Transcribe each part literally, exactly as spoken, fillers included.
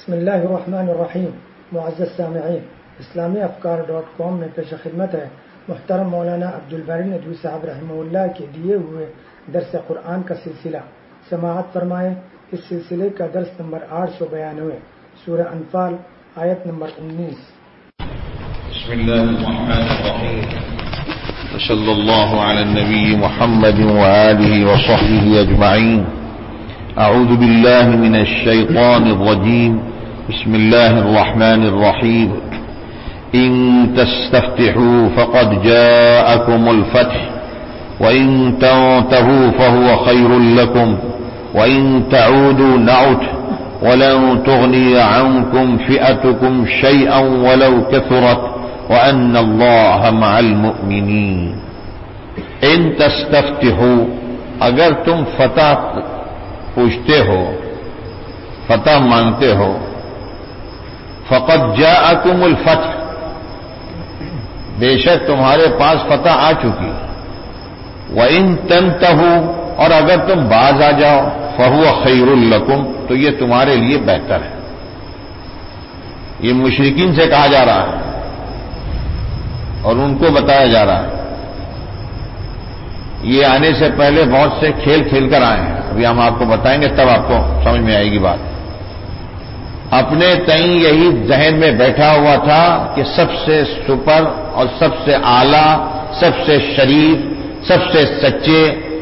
بسم اللہ الرحمن الرحیم. معزز سامعین، اسلامی افکار ڈاٹ کام میں پیش خدمت ہے محترم مولانا عبدالباری ندوی صاحب رحمہ اللہ کے دیے ہوئے درس قرآن کا سلسلہ. سماعت فرمائیں. اس سلسلے کا درس نمبر آٹھ سو بیانوے، سورہ انفال، آیت نمبر انیس. بسم اللہ الرحمن الرحیم. صلی اللہ علی النبی محمد وآلہ وصحبہ اجمعین. اعوذ باللہ من الشیطان الرجیم. بسم اللہ الرحمن الرحیم. ان تستفتحوا فقد جاءكم الفتح وان تنتهوا فهو خير لكم وان تعودوا نعد ولن تغني عنكم فئتكم شيئا ولو كثرت وان الله مع المؤمنين. ان تستفتحوا، اگر تم فتح پوچھتے ہو، فتح مانگتے ہو، فقد جاءکم الفتح، بے شک تمہارے پاس فتح آ چکی. وَإِن تَنْتَهُوا، اور اگر تم باز آ جاؤ، فَهُوَ خَيْرٌ لَكُمْ، تو یہ تمہارے لیے بہتر ہے. یہ مشرکین سے کہا جا رہا ہے اور ان کو بتایا جا رہا ہے. یہ آنے سے پہلے بہت سے کھیل کھیل کر آئے ہیں، ابھی ہم آپ کو بتائیں گے تب آپ کو سمجھ میں آئے گی بات. اپنے تئیں یہی ذہن میں بیٹھا ہوا تھا کہ سب سے سپر اور سب سے اعلیٰ، سب سے شریف، سب سے سچے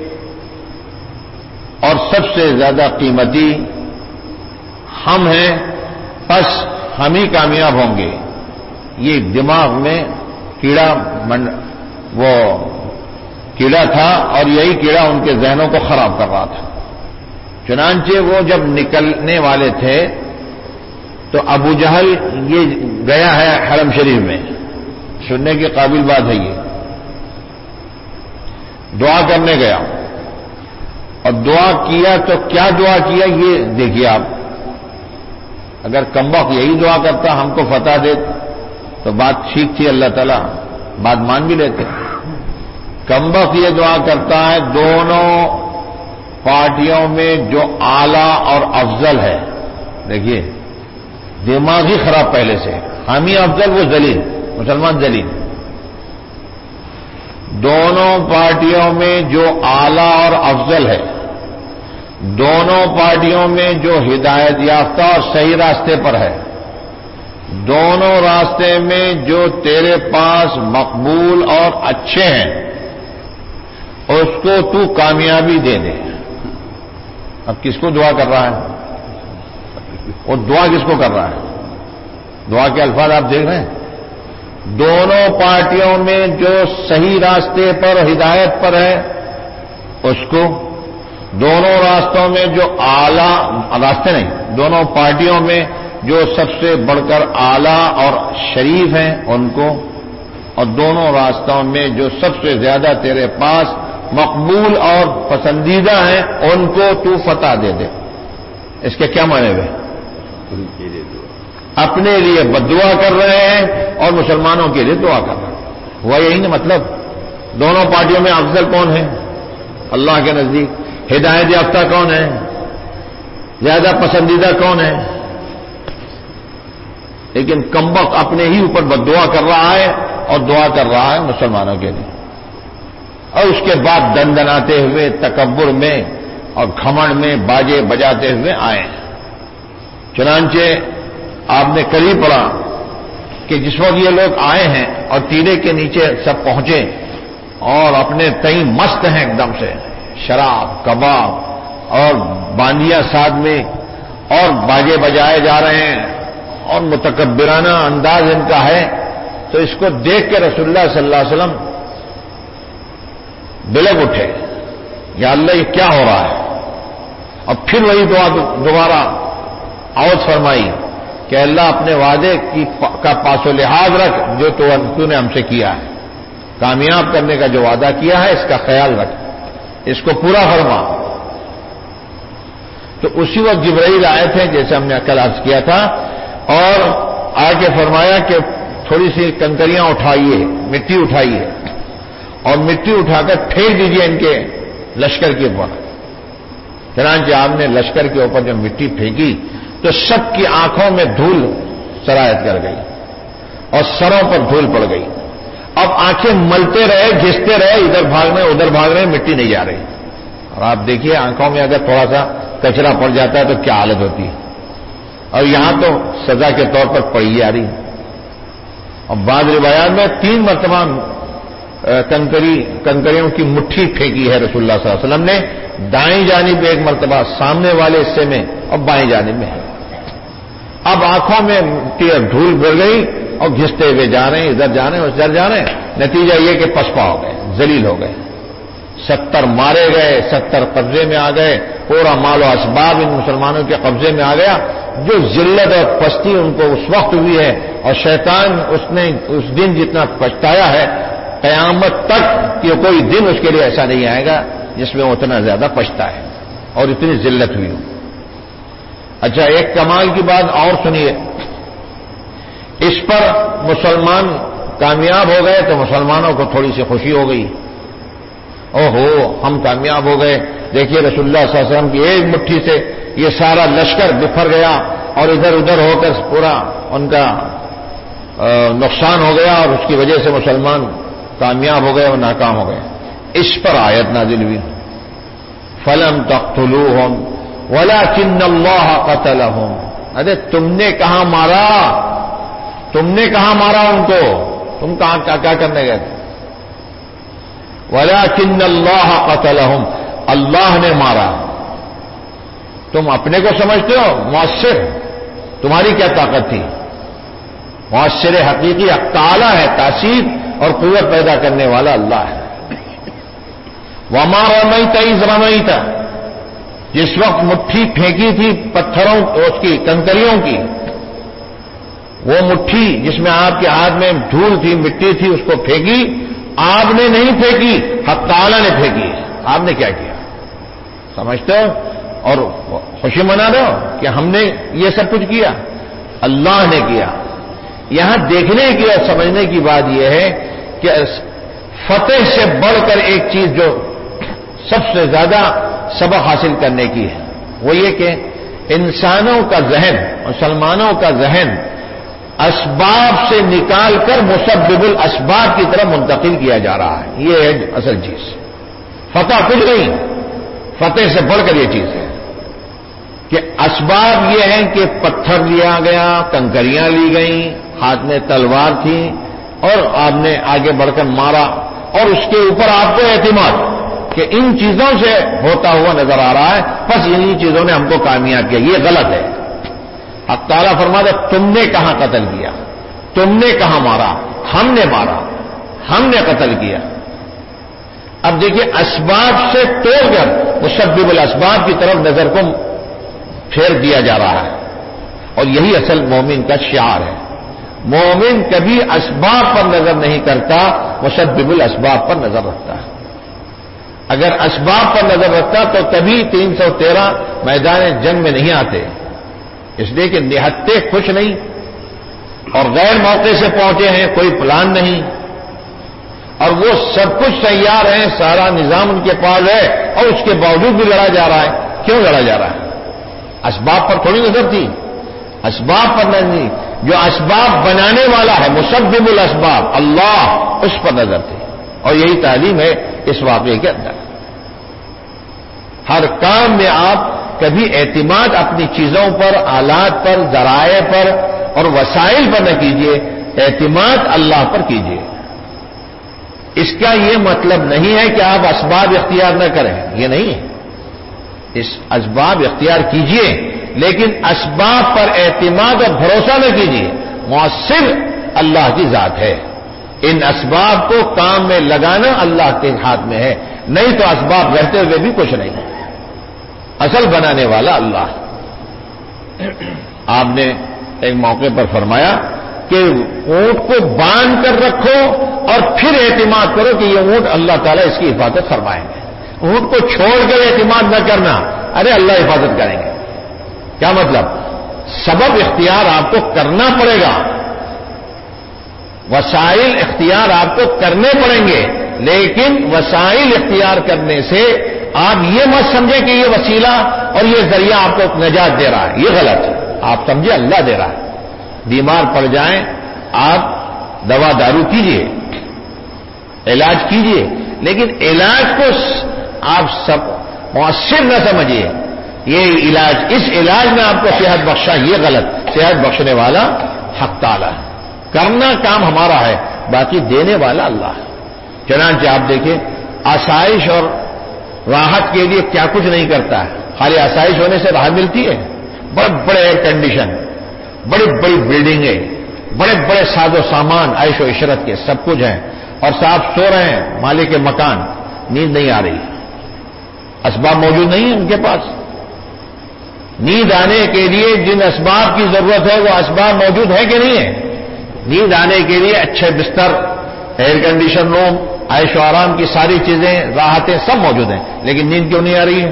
اور سب سے زیادہ قیمتی ہم ہیں، بس ہم ہی کامیاب ہوں گے. یہ دماغ میں کیڑا من وہ کیڑا تھا اور یہی کیڑا ان کے ذہنوں کو خراب کر رہا تھا. چنانچہ وہ جب نکلنے والے تھے تو ابو جہل یہ گیا ہے حرم شریف میں، سننے کی قابل بات ہے. یہ دعا کرنے گیا اور دعا کیا تو کیا دعا کیا یہ دیکھیے آپ. اگر کمبخت یہی دعا کرتا ہم کو فتح دے تو بات ٹھیک تھی، اللہ تعالیٰ بات مان بھی لیتے. کمبخت یہ دعا کرتا ہے دونوں پارٹیوں میں جو اعلیٰ اور افضل ہے. دیکھیے دماغ ہی خراب پہلے سے، ہم ہی افضل وہ ذلیل، مسلمان ذلیل. دونوں پارٹیوں میں جو اعلیٰ اور افضل ہے، دونوں پارٹیوں میں جو ہدایت یافتہ اور صحیح راستے پر ہے، دونوں راستے میں جو تیرے پاس مقبول اور اچھے ہیں، اس کو تو کامیابی دے دے. اب کس کو دعا کر رہا ہے؟ اور دعا کس کو کر رہا ہے؟ دعا کے الفاظ آپ دیکھ رہے ہیں. دونوں پارٹیوں میں جو صحیح راستے پر ہدایت پر ہے اس کو، دونوں راستوں میں جو اعلیٰ راستے نہیں، دونوں پارٹیوں میں جو سب سے بڑھ کر اعلیٰ اور شریف ہیں ان کو، اور دونوں راستوں میں جو سب سے زیادہ تیرے پاس مقبول اور پسندیدہ ہیں ان کو تو فتح دے دے. اس کے کیا معنی ہوئے؟ اپنے لیے بددعا کر رہے ہیں اور مسلمانوں کے لیے دعا کر رہے ہیں. ہوا یہی نا مطلب. دونوں پارٹیوں میں افضل کون ہے اللہ کے نزدیک؟ ہدایت یافتہ کون ہے؟ زیادہ پسندیدہ کون ہے؟ لیکن کمبخت اپنے ہی اوپر بددعا کر رہا ہے اور دعا کر رہا ہے مسلمانوں کے لیے. اور اس کے بعد دندناتے ہوئے تکبر میں اور گھمنڈ میں باجے بجاتے ہوئے آئے. چنانچہ آپ نے کل ہی پڑھا کہ جس وقت یہ لوگ آئے ہیں اور تیرے کے نیچے سب پہنچے اور اپنے تئیں مست ہیں ایک دم سے، شراب کباب اور باندیاں ساتھ میں اور باجے بجائے جا رہے ہیں اور متکبرانہ انداز ان کا ہے، تو اس کو دیکھ کے رسول اللہ صلی اللہ علیہ وسلم بلک اٹھے، یا اللہ یہ کیا ہو رہا ہے؟ اور پھر وہی دعا دوبارہ عوض فرمائی کہ اللہ اپنے وعدے کی کا پاس و لحاظ رکھ جو تو نے ہم سے کیا ہے، کامیاب کرنے کا جو وعدہ کیا ہے اس کا خیال رکھ، اس کو پورا فرما. تو اسی وقت جبرائیل آئے تھے جیسے ہم نے کل عرض کیا تھا، اور آ کے فرمایا کہ تھوڑی سی کنکریاں اٹھائیے، مٹی اٹھائیے اور مٹی اٹھا کر پھینک دیجیے ان کے لشکر کے اوپر. چنانچہ آپ نے لشکر کے اوپر جب مٹی پھینکی تو سب کی آنکھوں میں دھول سرایت کر گئی اور سروں پر دھول پڑ گئی. اب آنکھیں ملتے رہے, گھستے رہے, ادھر بھاگ رہے ادھر بھاگ رہے, مٹی نہیں جا رہی. اور آپ دیکھیے آنکھوں میں اگر تھوڑا سا کچرا پڑ جاتا ہے تو کیا حالت ہوتی ہے. اور یہاں تو سزا کے طور پر پڑی جا رہی. اور بعض روایات میں تین مرتبہ کنکری کنکریوں کی مٹھی پھینکی ہے رسول اللہ صلی اللہ علیہ وسلم نے, دائیں جانب ایک مرتبہ سامنے والے حصے میں اور بائیں جانب میں. اب آنکھوں میں مٹی اور دھول بھر گئی اور گھستے ہوئے جا رہے ہیں, ادھر جا رہے ہیں ادھر جا رہے ہیں. نتیجہ یہ کہ پسپا ہو گئے, ذلیل ہو گئے, ستر مارے گئے, ستر قبضے میں آ گئے, پورا مال و اسباب ان مسلمانوں کے قبضے میں آ گیا. جو ذلت اور پستی ان کو اس وقت ہوئی ہے, اور شیطان اس نے اس دن جتنا پچھتایا ہے, قیامت تک کہ کوئی دن اس کے لیے ایسا نہیں آئے گا جس میں وہ اتنا زیادہ پچھتا ہے اور اتنی ذلت ہوئی ہو. اچھا, ایک کمال کی بات اور سنیے. اس پر مسلمان کامیاب ہو گئے تو مسلمانوں کو تھوڑی سی خوشی ہو گئی. او ہو, ہم کامیاب ہو گئے, دیکھیے رسول اللہ صلی اللہ علیہ وسلم کی ایک مٹھی سے یہ سارا لشکر بکھر گیا اور ادھر ادھر ہو کر پورا ان کا نقصان ہو گیا, اور اس کی وجہ سے مسلمان کامیاب ہو گئے اور ناکام ہو گئے. اس پر آیت نازل ہوئی, فلم تقتلوہم ولکن اللہ قتلہم. ارے تم نے کہاں مارا, تم نے کہاں مارا ان کو, تم کہاں کیا کیا کرنے گئے تھے. ولکن اللہ قتلہم, اللہ نے مارا. تم اپنے کو سمجھتے ہو مؤثر, تمہاری کیا طاقت تھی. مؤثر حقیقی تعالی ہے, تاثیر اور قوت پیدا کرنے والا اللہ ہے. وما رمیت اذ رمیت, جس وقت مٹھی پھینکی تھی پتھروں اس کی کنکریوں کی, وہ مٹھی جس میں آپ کے ہاتھ میں دھول تھی مٹی تھی اس کو پھینکی, آپ نے نہیں پھینکی, حق تعالی نے پھینکی. آپ نے کیا کیا سمجھتے ہو اور خوشی منا رہے ہو کہ ہم نے یہ سب کچھ کیا. اللہ نے کیا. یہاں دیکھنے کی اور سمجھنے کی بات یہ ہے کہ فتح سے بڑھ کر ایک چیز جو سب سے زیادہ سبق حاصل کرنے کی ہے وہ یہ کہ انسانوں کا ذہن, مسلمانوں کا ذہن اسباب سے نکال کر مسبب الاسباب کی طرف منتقل کیا جا رہا ہے. یہ ہے اصل چیز. فتح کچھ نہیں, فتح سے بڑھ کر یہ چیز ہے کہ اسباب یہ ہیں کہ پتھر لیا گیا, کنکریاں لی گئیں, ہاتھ میں تلوار تھی اور آپ نے آگے بڑھ کر مارا, اور اس کے اوپر آپ کو اعتماد کہ ان چیزوں سے ہوتا ہوا نظر آ رہا ہے, بس انہی چیزوں نے ہم کو کامیاب کیا. یہ غلط ہے. حق تعالیٰ فرماتا ہے تم نے کہاں قتل کیا, تم نے کہاں مارا, ہم نے مارا, ہم نے قتل کیا. اب دیکھیے اسباب سے توڑ کر مسبب الاسباب کی طرف نظر کو پھیر دیا جا رہا ہے, اور یہی اصل مومن کا شعار ہے. مومن کبھی اسباب پر نظر نہیں کرتا, مسبب الاسباب پر نظر رکھتا ہے. اگر اسباب پر نظر رکھتا تو کبھی تین سو تیرہ میدان جنگ میں نہیں آتے, اس لیے کہ نہتے خوش نہیں اور غیر موقع سے پہنچے ہیں, کوئی پلان نہیں, اور وہ سب کچھ تیار ہیں, سارا نظام ان کے پاس ہے, اور اس کے باوجود بھی لڑا جا رہا ہے. کیوں لڑا جا رہا ہے؟ اسباب پر تھوڑی نظر تھی, اسباب پر نظر نہیں. جو اسباب بنانے والا ہے مسبب الاسباب اللہ, اس پر نظر تھی. اور یہی تعلیم ہے اس واقعے کے اندر. ہر کام میں آپ کبھی اعتماد اپنی چیزوں پر, آلات پر, ذرائع پر اور وسائل پر نہ کیجیے, اعتماد اللہ پر کیجیے. اس کا یہ مطلب نہیں ہے کہ آپ اسباب اختیار نہ کریں, یہ نہیں ہے. اس اسباب اختیار کیجیے لیکن اسباب پر اعتماد اور بھروسہ نہ کیجیے. مؤثر اللہ کی ذات ہے, ان اسباب کو کام میں لگانا اللہ کے ہاتھ میں ہے, نہیں تو اسباب رہتے ہوئے بھی کچھ نہیں. اصل بنانے والا اللہ. آپ نے ایک موقع پر فرمایا کہ اونٹ کو باندھ کر رکھو اور پھر اعتماد کرو کہ یہ اونٹ اللہ تعالیٰ اس کی حفاظت فرمائیں گے. اونٹ کو چھوڑ کر اعتماد نہ کرنا, ارے اللہ حفاظت کریں گے. کیا مطلب؟ سبب اختیار آپ کو کرنا پڑے گا, وسائل اختیار آپ کو کرنے پڑیں گے, لیکن وسائل اختیار کرنے سے آپ یہ مت سمجھیں کہ یہ وسیلہ اور یہ ذریعہ آپ کو نجات دے رہا ہے. یہ غلط ہے. آپ سمجھے اللہ دے رہا ہے. بیمار پڑ جائیں آپ دوا دارو کیجئے, علاج کیجئے, لیکن علاج کو آپ سب مؤثر نہ سمجھیے. یہ علاج, اس علاج میں آپ کو صحت بخشا, یہ غلط. صحت بخشنے والا حق تعالی ہے, کرنا کام ہمارا ہے, باقی دینے والا اللہ ہے. چنانچہ آپ دیکھیں آسائش اور راحت کے لیے کیا کچھ نہیں کرتا ہے. خالی آسائش ہونے سے راحت ملتی ہے؟ بڑے بڑے ایئر کنڈیشن, بڑی بڑی بلڈنگیں, بڑے بڑے ساز و سامان عیش و عشرت کے سب کچھ ہیں, اور صاحب سو رہے ہیں مالک کے مکان, نیند نہیں آ رہی, اسباب موجود نہیں ہیں ان کے پاس. نیند آنے کے لیے جن اسباب کی ضرورت ہے وہ اسباب موجود ہے کہ نہیں ہے؟ نیند آنے کے لیے اچھے بستر, ایئر کنڈیشن روم, عیش و آرام کی ساری چیزیں, راحتیں سب موجود ہیں, لیکن نیند کیوں نہیں آ رہی ہے؟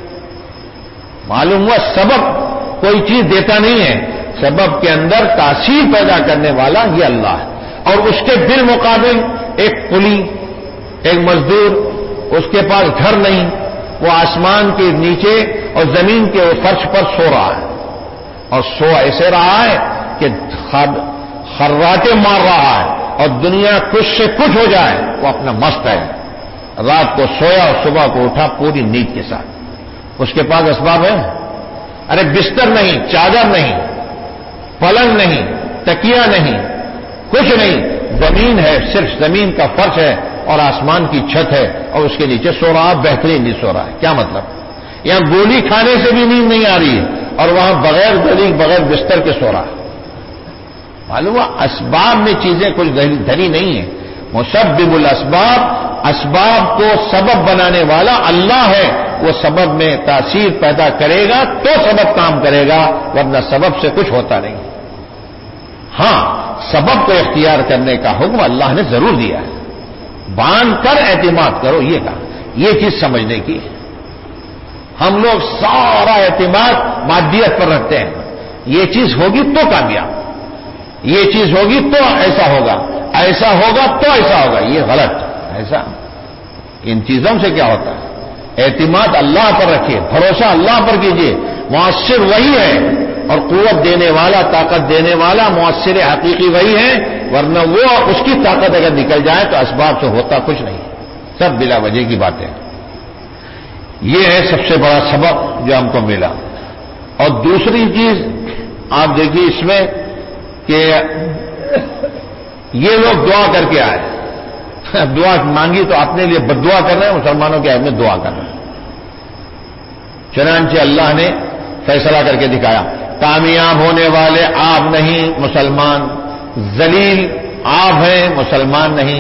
معلوم ہوا سبب کوئی چیز دیتا نہیں ہے, سبب کے اندر تاثیر پیدا کرنے والا یہ اللہ ہے. اور اس کے بالمقابل ایک قلی, ایک مزدور, اس کے پاس گھر نہیں, وہ آسمان کے نیچے اور زمین کے فرش پر سو رہا ہے, اور سو ایسے رہا ہے کہ خراٹے مار رہا ہے, اور دنیا کچھ سے کچھ ہو جائے وہ اپنا مست ہے. رات کو سویا اور صبح کو اٹھا پوری نیند کے ساتھ. اس کے پاس اسباب ہے؟ ارے بستر نہیں, چادر نہیں, پلنگ نہیں, تکیا نہیں, کچھ نہیں, زمین ہے, صرف زمین کا فرش ہے اور آسمان کی چھت ہے, اور اس کے نیچے سو رہا, بہترین نہیں سو رہا ہے. کیا مطلب؟ یہاں گولی کھانے سے بھی نیند نہیں آ رہی ہے, اور وہاں بغیر گولی بغیر بستر کے سو رہا ہے. معلوم ہوا اسباب میں چیزیں کچھ دھری نہیں ہیں. مسبب الاسباب, اسباب کو سبب بنانے والا اللہ ہے. وہ سبب میں تاثیر پیدا کرے گا تو سبب کام کرے گا, ورنہ سبب سے کچھ ہوتا نہیں. ہاں, سبب کو اختیار کرنے کا حکم اللہ نے ضرور دیا ہے. باندھ کر اعتماد کرو, یہ کہا. یہ چیز سمجھنے کی ہے. ہم لوگ سارا اعتماد مادیت پر رکھتے ہیں. یہ چیز ہوگی تو کامیاب, یہ چیز ہوگی تو ایسا ہوگا, ایسا ہوگا تو ایسا ہوگا. یہ غلط. ایسا ان چیزوں سے کیا ہوتا ہے؟ اعتماد اللہ پر رکھیے, بھروسہ اللہ پر کیجیے. مؤثر وہی ہے, اور قوت دینے والا, طاقت دینے والا مؤثر حقیقی وہی ہے, ورنہ وہ اس کی طاقت اگر نکل جائے تو اسباب سے ہوتا کچھ نہیں, سب بلا وجہ کی باتیں. یہ ہے سب سے بڑا سبب جو ہم کو ملا. اور دوسری چیز آپ دیکھیے اس میں کہ یہ لوگ دعا کر کے آئے, دعا مانگی تو اپنے لیے بد دعا کر رہے ہیں, مسلمانوں کے اہمیت دعا کر رہے ہیں. چنانچہ اللہ نے فیصلہ کر کے دکھایا, کامیاب ہونے والے آپ نہیں مسلمان, ذلیل آپ ہیں مسلمان نہیں,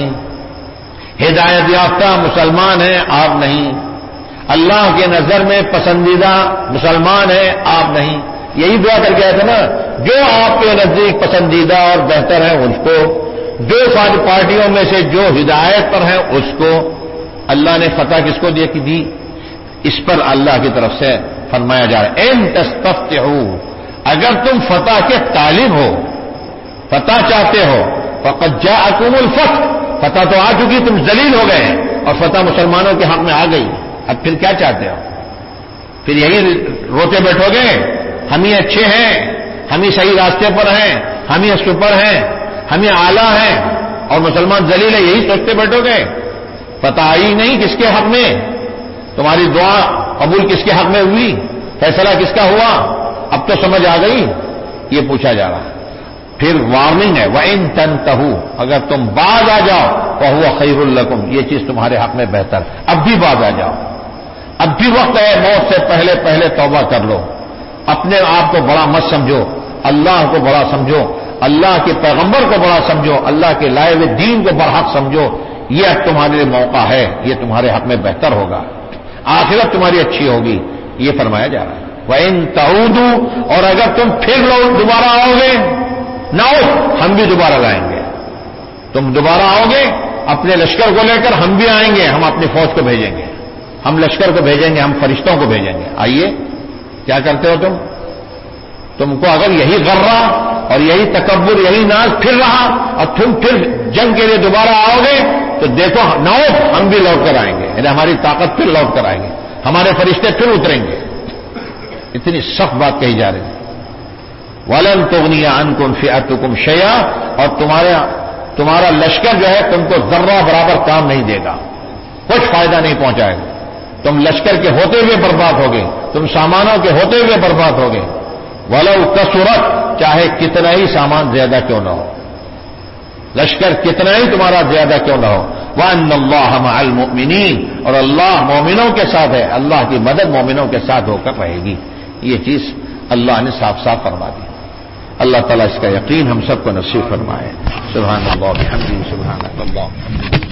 ہدایت یافتہ مسلمان ہیں آپ نہیں, اللہ کے نظر میں پسندیدہ مسلمان ہیں آپ نہیں. یہی دعا کر کے آئے تھے نا, جو آپ کے نزدیک پسندیدہ اور بہتر ہیں اس کو, جو ساری پارٹیوں میں سے جو ہدایت پر ہیں اس کو. اللہ نے فتح کس کو دی کی دی؟ اس پر اللہ کی طرف سے فرمایا جا رہا ہے, ان تستفتحوا, اگر تم فتح کے طالب ہو, فتح چاہتے ہو, فقد جاءکم الفتح, فتح تو آ چکی, تم ذلیل ہو گئے اور فتح مسلمانوں کے حق میں آ گئی. اب پھر کیا چاہتے ہو؟ پھر یہی روتے بیٹھو گے ہم ہی اچھے ہیں, ہم ہی صحیح راستے پر ہیں, ہم ہی سپر ہیں, ہم ہی اعلیٰ ہیں, اور مسلمان ذلیل ہے, یہی سوچتے بیٹھو گے؟ فتح آئی نہیں کس کے حق میں؟ تمہاری دعا قبول کس کے حق میں ہوئی؟ فیصلہ کس کا ہوا؟ اب تو سمجھ آ گئی. یہ پوچھا جا رہا ہے. پھر وارننگ ہے, وَإِن تَنْتَهُوا, اگر تم باز آ جاؤ فَهُوَ خَيْرٌ لَكُمْ, یہ چیز تمہارے حق میں بہتر. اب بھی باز آ جاؤ, اب بھی وقت ہے, موت سے پہلے پہلے توبہ کر لو. اپنے آپ کو بڑا مت سمجھو, اللہ کو بڑا سمجھو, اللہ کے پیغمبر کو بڑا سمجھو, اللہ کے لائے ہوئے دین کو برحق سمجھو. یہ اب تمہارے لیے موقع ہے, یہ تمہارے حق میں بہتر ہوگا, آخرت تمہاری اچھی ہوگی. یہ فرمایا جا رہا ہے. وَإِن تَعُودُوا, اور اگر تم پھر لو دوبارہ آؤ گے, نہ ہو ہم بھی دوبارہ لائیں گے. تم دوبارہ آؤ گے اپنے لشکر کو لے کر, ہم بھی آئیں گے, ہم اپنی فوج کو بھیجیں گے, ہم لشکر کو بھیجیں گے, ہم فرشتوں کو بھیجیں گے. آئیے, کیا کرتے ہو تم؟ تم کو اگر یہی غرہ اور یہی تکبر, یہی ناز پھر رہا, اور تم پھر جنگ کے لیے دوبارہ آؤ گے تو دیکھو نہ ہم بھی لوٹ کر آئیں گے, یعنی ہماری طاقت پھر لوٹ کر آئیں گے, ہمارے فرشتے پھر اتریں گے. اتنی سخت بات کہی جا رہی ہے. وَلَن تُغْنِيَ عَنْكُمْ فِئَتُكُمْ شَيْئًا، اور تمہارے تمہارا لشکر جو ہے تم کو ذرہ برابر کام نہیں دے گا، کچھ فائدہ نہیں پہنچائے گا. تم لشکر کے ہوتے ہوئے برباد ہوگے، تم سامانوں کے ہوتے ہوئے برباد ہوگے. وَلَوْ كَثُرَتْ، چاہے کتنا ہی سامان زیادہ کیوں نہ ہو، لشکر کتنا ہی تمہارا زیادہ کیوں نہ ہو. وَأَنَّ اللَّهَ مَعَ الْمُؤْمِنِينَ، اور اللہ مومنوں کے ساتھ ہے، اللہ کی مدد مومنوں کے ساتھ ہو کر رہے گی. یہ چیز اللہ نے صاف صاف فرما دی. اللہ تعالیٰ اس کا یقین ہم سب کو نصیب فرمائے. سبحان اللہ بحمدہ، سبحان اللہ.